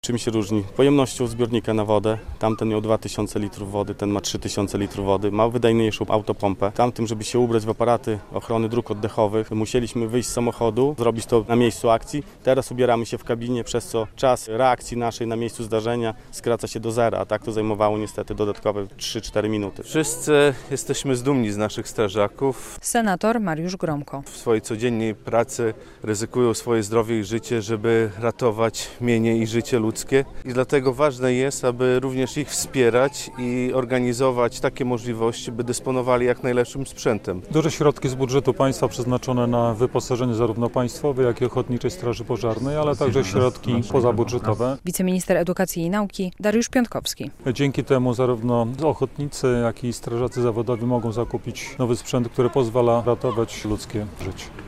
Czym się różni? Pojemnością zbiornika na wodę. Tamten miał 2000 litrów wody, ten ma 3000 litrów wody. Ma wydajniejszą autopompę. Tamtym, żeby się ubrać w aparaty ochrony dróg oddechowych, musieliśmy wyjść z samochodu, zrobić to na miejscu akcji. Teraz ubieramy się w kabinie, przez co czas reakcji naszej na miejscu zdarzenia skraca się do zera, a tak to zajmowało niestety dodatkowe 3-4 minuty. Wszyscy jesteśmy dumni z naszych strażaków. Senator Mariusz Gromko. W swojej codziennej pracy ryzykują swoje zdrowie i życie, żeby ratować mienie i życie ludzkie. I dlatego ważne jest, aby również ich wspierać i organizować takie możliwości, by dysponowali jak najlepszym sprzętem. Duże środki z budżetu państwa przeznaczone na wyposażenie zarówno państwowej, jak i Ochotniczej Straży Pożarnej, ale także środki pozabudżetowe. Wiceminister Edukacji i Nauki Dariusz Piątkowski. Dzięki temu zarówno ochotnicy, jak i strażacy zawodowi mogą zakupić nowy sprzęt, który pozwala ratować ludzkie życie.